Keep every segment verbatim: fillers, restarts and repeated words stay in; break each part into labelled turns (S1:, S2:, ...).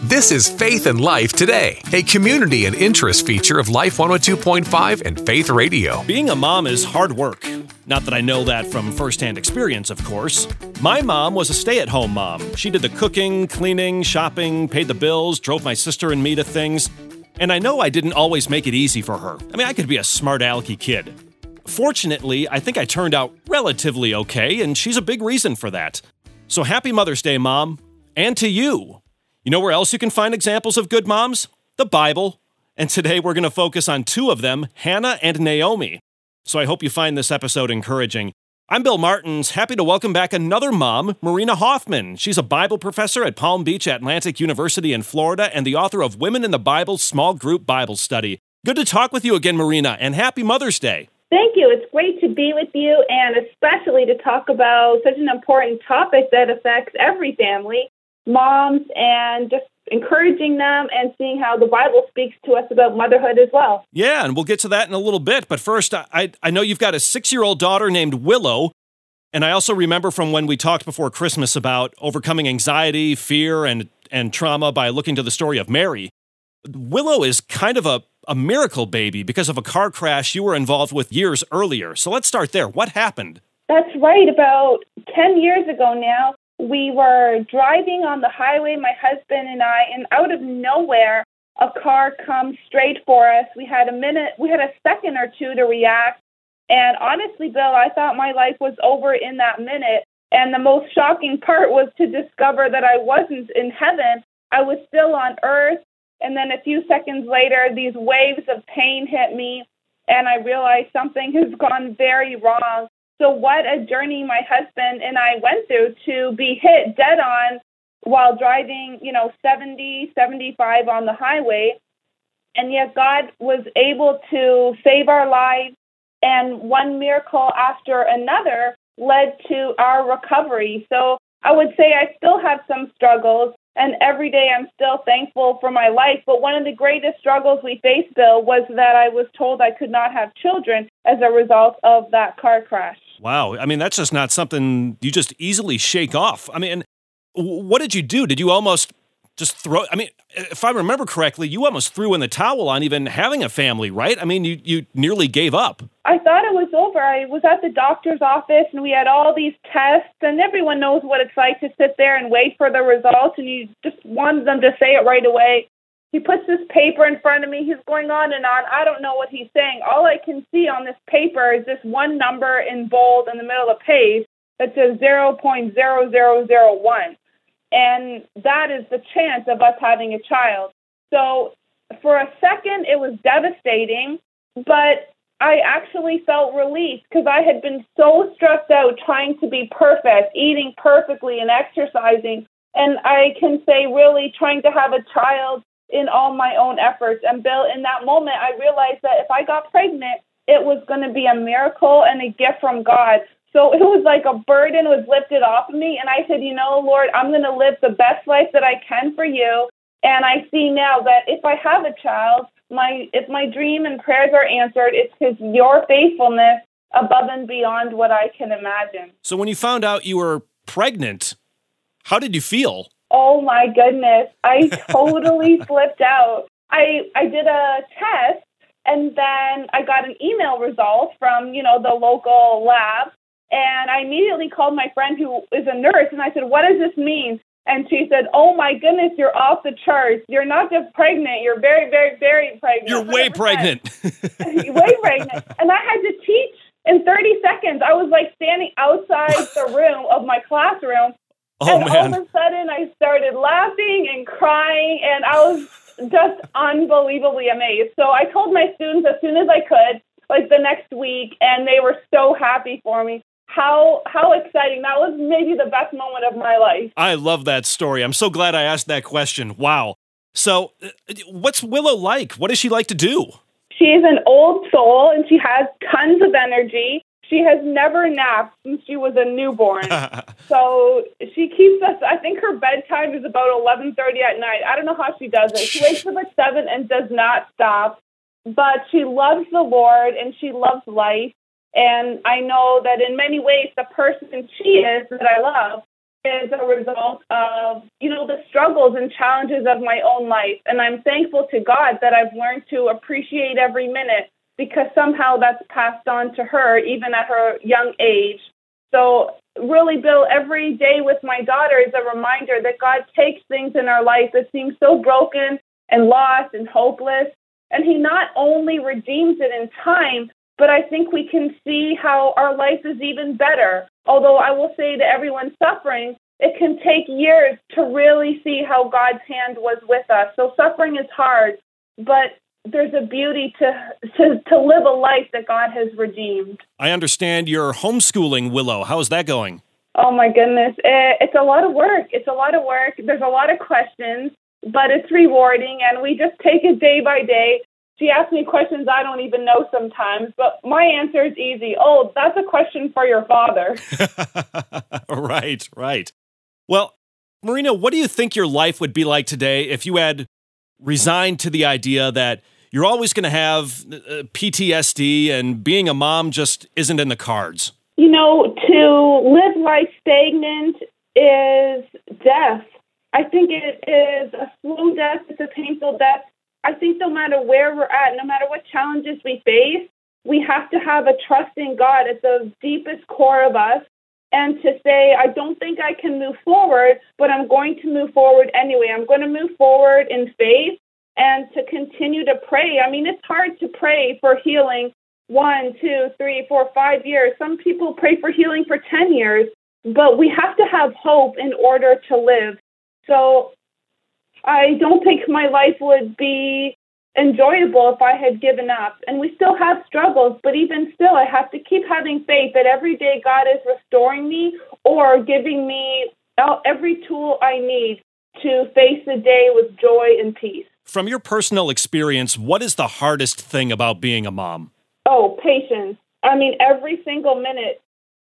S1: This is Faith and Life Today, a community and interest feature of Life one oh two point five and Faith Radio.
S2: Being a mom is hard work. Not that I know that from firsthand experience, of course. My mom was a stay-at-home mom. She did the cooking, cleaning, shopping, paid the bills, drove my sister and me to things. And I know I didn't always make it easy for her. I mean, I could be a smart alecky kid. Fortunately, I think I turned out relatively okay, and she's a big reason for that. So happy Mother's Day, Mom. And to you. You know where else you can find examples of good moms? The Bible. And today we're going to focus on two of them, Hannah and Naomi. So I hope you find this episode encouraging. I'm Bill Martins, happy to welcome back another mom, Marina Hoffman. She's a Bible professor at Palm Beach Atlantic University in Florida and the author of Women in the Bible Small Group Bible Study. Good to talk with you again, Marina, and happy Mother's Day.
S3: Thank you. It's great to be with you, and especially to talk about such an important topic that affects every family, moms, and just encouraging them and seeing how the Bible speaks to us about motherhood as well.
S2: Yeah, and we'll get to that in a little bit. But first, I, I know you've got a six-year-old daughter named Willow, and I also remember from when we talked before Christmas about overcoming anxiety, fear, and, and trauma by looking to the story of Mary. Willow is kind of a, a miracle baby because of a car crash you were involved with years earlier. So let's start there. What happened?
S3: That's right. About ten years ago now, we were driving on the highway, my husband and I, and out of nowhere, a car comes straight for us. We had a minute, we had a second or two to react. And honestly, Bill, I thought my life was over in that minute. And the most shocking part was to discover that I wasn't in heaven. I was still on earth. And then a few seconds later, these waves of pain hit me, and I realized something has gone very wrong. So what a journey my husband and I went through to be hit dead on while driving, you know, seventy, seventy-five on the highway. And yet God was able to save our lives. And one miracle after another led to our recovery. So I would say I still have some struggles. And every day I'm still thankful for my life. But one of the greatest struggles we faced, Bill, was that I was told I could not have children as a result of that car crash.
S2: Wow. I mean, that's just not something you just easily shake off. I mean, what did you do? Did you almost just throw, I mean, if I remember correctly, you almost threw in the towel on even having a family, right? I mean, you, you nearly gave up.
S3: I thought it was over. I was at the doctor's office and we had all these tests, and everyone knows what it's like to sit there and wait for the results, and you just wanted them to say it right away. He puts this paper in front of me. He's going on and on. I don't know what he's saying. All I can see on this paper is this one number in bold in the middle of the page that says zero point zero zero zero one. And that is the chance of us having a child. So for a second, it was devastating, but I actually felt relief because I had been so stressed out trying to be perfect, eating perfectly and exercising. And I can say really trying to have a child in all my own efforts. And Bill, in that moment, I realized that if I got pregnant, it was going to be a miracle and a gift from God. So it was like a burden was lifted off of me. And I said, you know, Lord, I'm going to live the best life that I can for you. And I see now that if I have a child, my if my dream and prayers are answered, it's because your faithfulness above and beyond what I can imagine.
S2: So when you found out you were pregnant, how did you feel?
S3: Oh, my goodness. I totally flipped out. I I did a test, and then I got an email result from, you know, the local lab. And I immediately called my friend who is a nurse, and I said, what does this mean? And she said, oh, my goodness, you're off the charts. You're not just pregnant. You're very, very, very pregnant.
S2: You're way pregnant.
S3: Way pregnant. And I had to teach in thirty seconds. I was like standing outside the room of my classroom.
S2: Oh,
S3: and
S2: man.
S3: all of a sudden, I started laughing and crying, and I was just unbelievably amazed. So I told my students as soon as I could, like the next week, and they were so happy for me. How how exciting. That was maybe the best moment of my life.
S2: I love that story. I'm so glad I asked that question. Wow. So uh, what's Willow like? What does she like to do?
S3: She's an old soul, and she has tons of energy. She has never napped since she was a newborn. So she keeps us, I think her bedtime is about eleven thirty at night. I don't know how she does it. She wakes up at seven and does not stop. But she loves the Lord, and she loves life. And I know that in many ways, the person she is that I love is a result of, you know, the struggles and challenges of my own life. And I'm thankful to God that I've learned to appreciate every minute because somehow that's passed on to her, even at her young age. So really, Bill, every day with my daughter is a reminder that God takes things in our life that seem so broken and lost and hopeless, and he not only redeems it in time, but I think we can see how our life is even better. Although I will say to everyone suffering, it can take years to really see how God's hand was with us. So suffering is hard, but there's a beauty to, to to live a life that God has redeemed.
S2: I understand you're homeschooling Willow. How is that going?
S3: Oh, my goodness. It's a lot of work. It's a lot of work. There's a lot of questions, but it's rewarding, and we just take it day by day. She asks me questions I don't even know sometimes, but my answer is easy. Oh, that's a question for your father.
S2: Right, right. Well, Marina, what do you think your life would be like today if you had resigned to the idea that you're always going to have uh, P T S D and being a mom just isn't in the cards?
S3: You know, to live life stagnant is death. I think it is a slow death. It's a painful death. I think no matter where we're at, no matter what challenges we face, we have to have a trust in God at the deepest core of us and to say, I don't think I can move forward, but I'm going to move forward anyway. I'm going to move forward in faith and to continue to pray. I mean, it's hard to pray for healing one, two, three, four, five years. Some people pray for healing for ten years, but we have to have hope in order to live. So I don't think my life would be enjoyable if I had given up. And we still have struggles, but even still, I have to keep having faith that every day God is restoring me or giving me every tool I need to face the day with joy and peace.
S2: From your personal experience, what is the hardest thing about being a mom?
S3: Oh, patience. I mean, every single minute.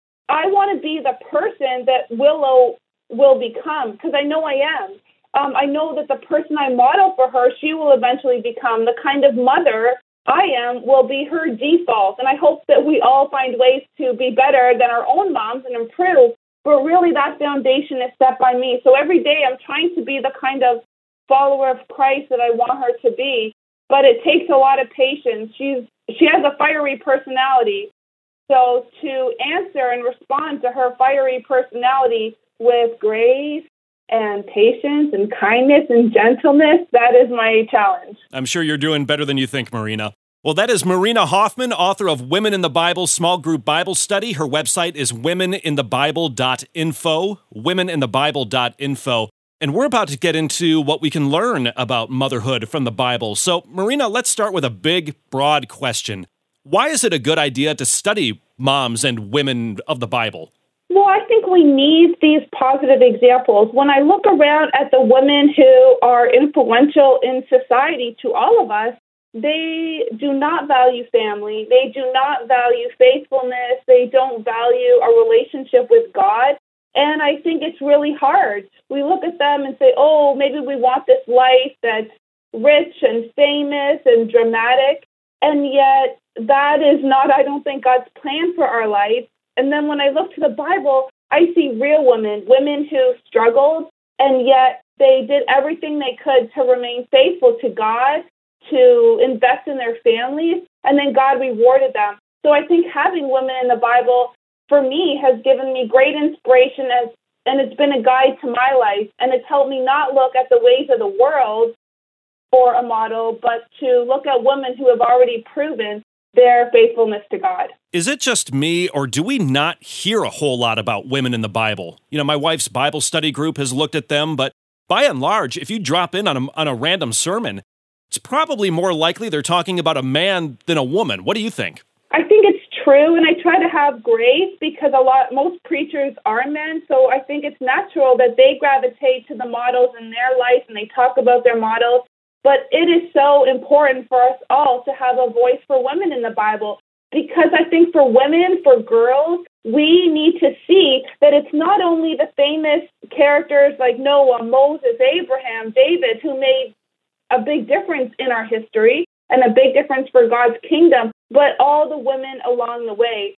S3: I want to be the person that Willow will become because I know I am. Um, I know that the person I model for her, she will eventually become. The kind of mother I am will be her default. And I hope that we all find ways to be better than our own moms and improve. But really, that foundation is set by me. So every day I'm trying to be the kind of follower of Christ that I want her to be. But it takes a lot of patience. She's she has a fiery personality. So to answer and respond to her fiery personality with grace and patience and kindness and gentleness, that is my challenge.
S2: I'm sure you're doing better than you think, Marina. Well, that is Marina Hoffman, author of Women in the Bible Small Group Bible Study. Her website is women in the bible dot info, women in the bible dot info. And we're about to get into what we can learn about motherhood from the Bible. So, Marina, let's start with a big, broad question. Why is it a good idea to study moms and women of the Bible?
S3: Well, I think we need these positive examples. When I look around at the women who are influential in society to all of us, they do not value family. They do not value faithfulness. They don't value a relationship with God. And I think it's really hard. We look at them and say, oh, maybe we want this life that's rich and famous and dramatic. And yet that is not, I don't think, God's plan for our life. And then when I look to the Bible, I see real women, women who struggled, and yet they did everything they could to remain faithful to God, to invest in their families, and then God rewarded them. So I think having women in the Bible, for me, has given me great inspiration, as, and it's been a guide to my life, and it's helped me not look at the ways of the world for a model, but to look at women who have already proven their faithfulness to God.
S2: Is it just me, or do we not hear a whole lot about women in the Bible? You know, my wife's Bible study group has looked at them, but by and large, if you drop in on a, on a random sermon, it's probably more likely they're talking about a man than a woman. What do you think?
S3: I think it's true, and I try to have grace because a lot, most preachers are men, so I think it's natural that they gravitate to the models in their life and they talk about their models. But it is so important for us all to have a voice for women in the Bible, because I think for women, for girls, we need to see that it's not only the famous characters like Noah, Moses, Abraham, David, who made a big difference in our history and a big difference for God's kingdom, but all the women along the way.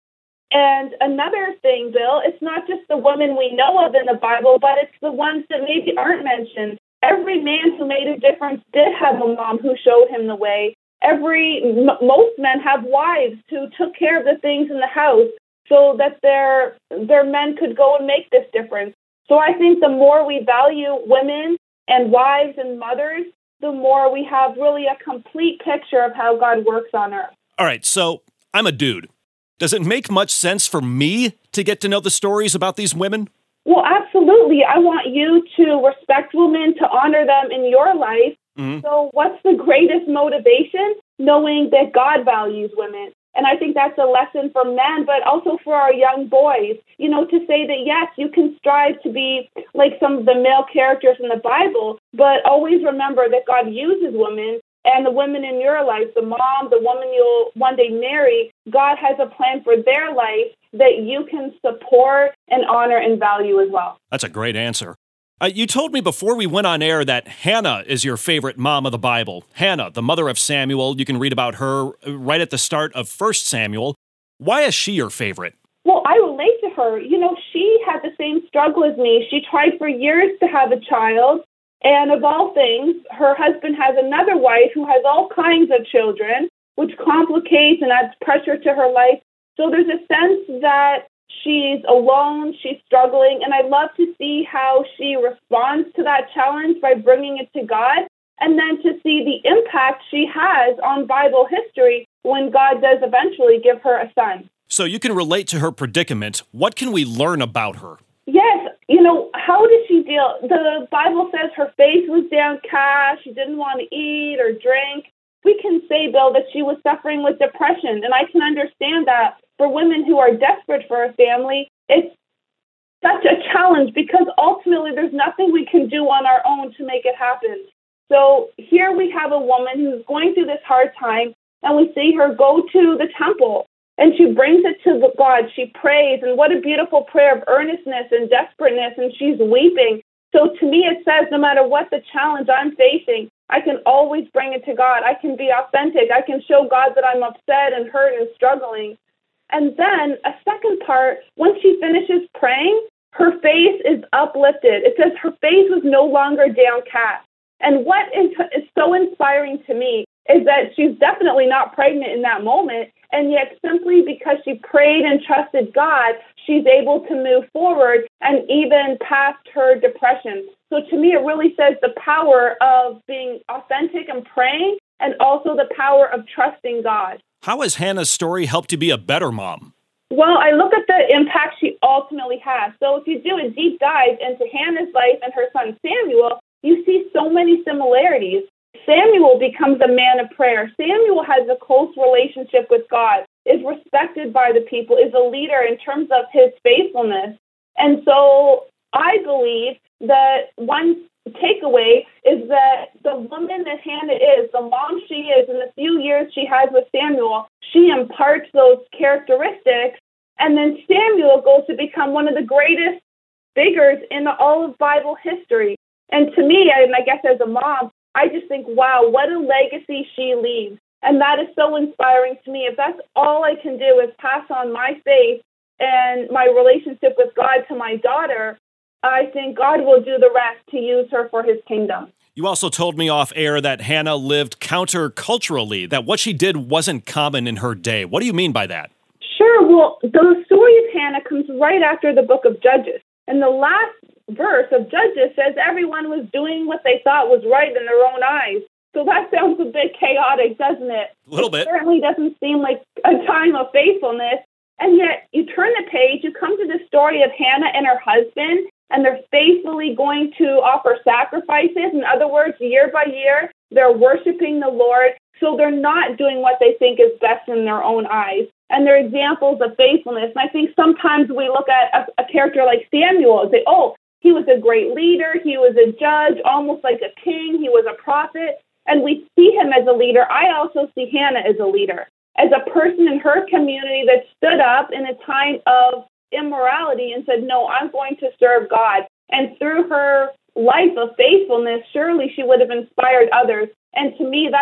S3: And another thing, Bill, it's not just the women we know of in the Bible, but it's the ones that maybe aren't mentioned. Every man who made a difference did have a mom who showed him the way. Every m- most men have wives who took care of the things in the house so that their their men could go and make this difference. So I think the more we value women and wives and mothers, the more we have really a complete picture of how God works on earth.
S2: All right, so I'm a dude. Does it make much sense for me to get to know the stories about these women?
S3: Well, absolutely. I want you to respect women, to honor them in your life. Mm-hmm. So what's the greatest motivation? Knowing that God values women. And I think that's a lesson for men, but also for our young boys, you know, to say that, yes, you can strive to be like some of the male characters in the Bible, but always remember that God uses women, and the women in your life, the mom, the woman you'll one day marry, God has a plan for their life that you can support and honor and value as well.
S2: That's a great answer. Uh, you told me before we went on air that Hannah is your favorite mom of the Bible. Hannah, the mother of Samuel. You can read about her right at the start of First Samuel. Why is she your favorite?
S3: Well, I relate to her. You know, she had the same struggle as me. She tried for years to have a child. And of all things, her husband has another wife who has all kinds of children, which complicates and adds pressure to her life. So there's a sense that she's alone, she's struggling, and I'd love to see how she responds to that challenge by bringing it to God, and then to see the impact she has on Bible history when God does eventually give her a son.
S2: So you can relate to her predicament. What can we learn about her?
S3: Yes. You know, how did she deal? The Bible says her face was downcast. She didn't want to eat or drink. We can say, Bill, that she was suffering with depression. And I can understand that for women who are desperate for a family, it's such a challenge because ultimately there's nothing we can do on our own to make it happen. So here we have a woman who's going through this hard time, and we see her go to the temple. And she brings it to God. She prays, and what a beautiful prayer of earnestness and desperateness, and she's weeping. So to me, it says no matter what the challenge I'm facing, I can always bring it to God. I can be authentic. I can show God that I'm upset and hurt and struggling. And then a second part, when she finishes praying, her face is uplifted. It says her face was no longer downcast. And what is, is so inspiring to me is that she's definitely not pregnant in that moment. And yet simply because she prayed and trusted God, she's able to move forward and even past her depression. So to me, it really says the power of being authentic and praying, and also the power of trusting God.
S2: How has Hannah's story helped you be a better mom?
S3: Well, I look at the impact she ultimately has. So if you do a deep dive into Hannah's life and her son Samuel, you see so many similarities. Samuel becomes a man of prayer. Samuel has a close relationship with God, is respected by the people, is a leader in terms of his faithfulness. And so I believe that one takeaway is that the woman that Hannah is, the mom she is, in the few years she has with Samuel, she imparts those characteristics. And then Samuel goes to become one of the greatest figures in all of Bible history. And to me, and I guess as a mom, I just think, wow, what a legacy she leaves. And that is so inspiring to me. If that's all I can do is pass on my faith and my relationship with God to my daughter, I think God will do the rest to use her for his kingdom.
S2: You also told me off air that Hannah lived counterculturally, that what she did wasn't common in her day. What do you mean by that?
S3: Sure. Well, the story of Hannah comes right after the book of Judges. And the last verse of Judges says everyone was doing what they thought was right in their own eyes. So that sounds a bit chaotic, doesn't it?
S2: A little bit.
S3: It certainly doesn't seem like a time of faithfulness. And yet you turn the page, you come to the story of Hannah and her husband, and they're faithfully going to offer sacrifices. In other words, year by year, they're worshiping the Lord. So they're not doing what they think is best in their own eyes. And they're examples of faithfulness. And I think sometimes we look at a, a character like Samuel and say, oh, he was a great leader. He was a judge, almost like a king. He was a prophet. And we see him as a leader. I also see Hannah as a leader, as a person in her community that stood up in a time of immorality and said, no, I'm going to serve God. And through her life of faithfulness, surely she would have inspired others. And to me, that's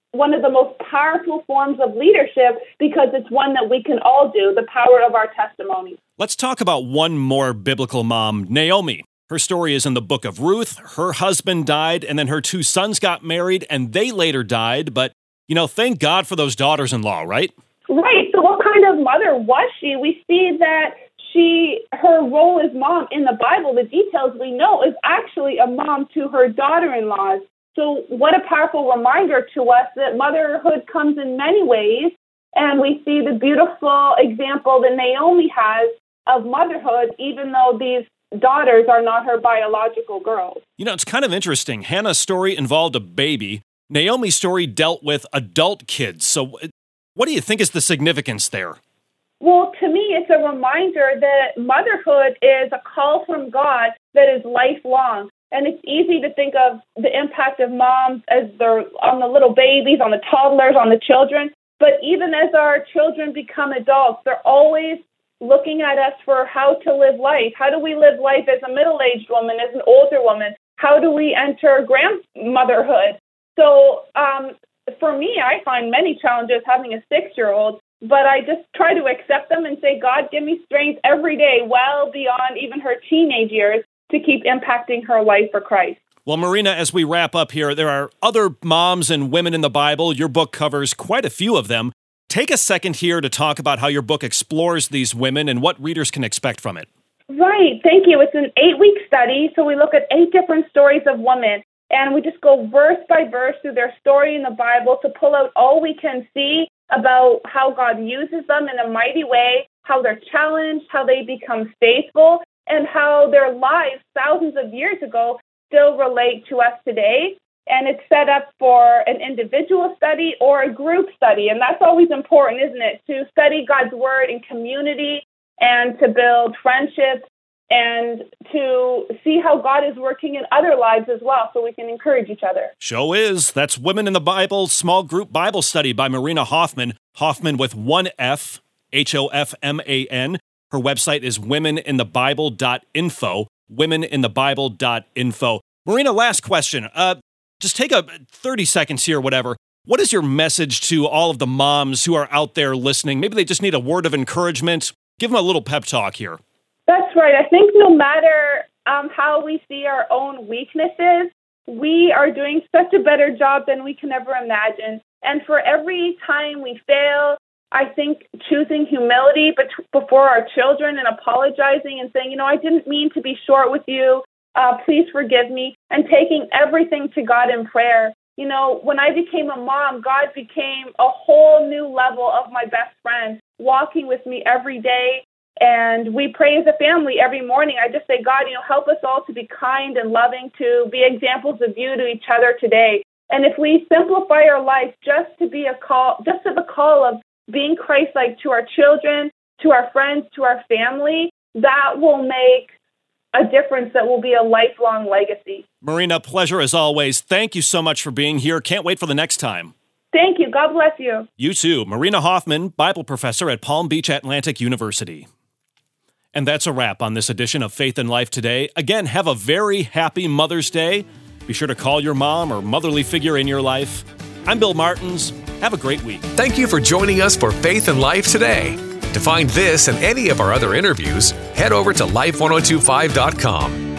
S3: one of the most powerful forms of leadership because it's one that we can all do, the power of our testimony.
S2: Let's talk about one more biblical mom, Naomi. Her story is in the book of Ruth. Her husband died, and then her two sons got married, and they later died. But, you know, thank God for those daughters-in-law, right?
S3: Right. So what kind of mother was she? We see that she, her role as mom in the Bible, the details we know, is actually a mom to her daughter-in-laws. So what a powerful reminder to us that motherhood comes in many ways. And we see the beautiful example that Naomi has of motherhood, even though these daughters are not her biological girls.
S2: You know, it's kind of interesting. Hannah's story involved a baby. Naomi's story dealt with adult kids. So what do you think is the significance there?
S3: Well, to me, it's a reminder that motherhood is a call from God that is lifelong. And it's easy to think of the impact of moms as they're on the little babies, on the toddlers, on the children. But even as our children become adults, they're always looking at us for how to live life. How do we live life as a middle-aged woman, as an older woman? How do we enter grandmotherhood? So um, for me, I find many challenges having a six-year-old, but I just try to accept them and say, God, give me strength every day, well beyond even her teenage years, to keep impacting her life for Christ.
S2: Well, Marina, as we wrap up here, there are other moms and women in the Bible. Your book covers quite a few of them. Take a second here to talk about how your book explores these women and what readers can expect from it.
S3: Right. Thank you. It's an eight-week study, so we look at eight different stories of women, and we just go verse by verse through their story in the Bible to pull out all we can see about how God uses them in a mighty way, how they're challenged, how they become faithful, and how their lives thousands of years ago still relate to us today. And it's set up for an individual study or a group study. And that's always important, isn't it? To study God's word in community and to build friendships and to see how God is working in other lives as well so we can encourage each other.
S2: Show is. That's Women in the Bible Small Group Bible Study by Marina Hoffman. Hoffman with one F, H O F M A N. Her website is women in the bible dot info, women in the bible dot info. Marina, last question. Uh, just take a thirty seconds here, whatever. What is your message to all of the moms who are out there listening? Maybe they just need a word of encouragement. Give them a little pep talk here.
S3: That's right. I think no matter um, how we see our own weaknesses, we are doing such a better job than we can ever imagine. And for every time we fail, I think choosing humility before our children and apologizing and saying, you know, I didn't mean to be short with you. Uh, please forgive me. And taking everything to God in prayer. You know, when I became a mom, God became a whole new level of my best friend, walking with me every day. And we pray as a family every morning. I just say, God, you know, help us all to be kind and loving, to be examples of you to each other today. And if we simplify our life just to be a call, just to the call of being Christ-like to our children, to our friends, to our family, that will make a difference that will be a lifelong legacy.
S2: Marina, pleasure as always. Thank you so much for being here. Can't wait for the next time.
S3: Thank you. God bless you.
S2: You too. Marina Hoffman, Bible professor at Palm Beach Atlantic University. And that's a wrap on this edition of Faith and Life Today. Again, have a very happy Mother's Day. Be sure to call your mom or motherly figure in your life. I'm Bill Martins. Have a great week.
S1: Thank you for joining us for Faith and Life Today. To find this and any of our other interviews, head over to life ten twenty-five dot com.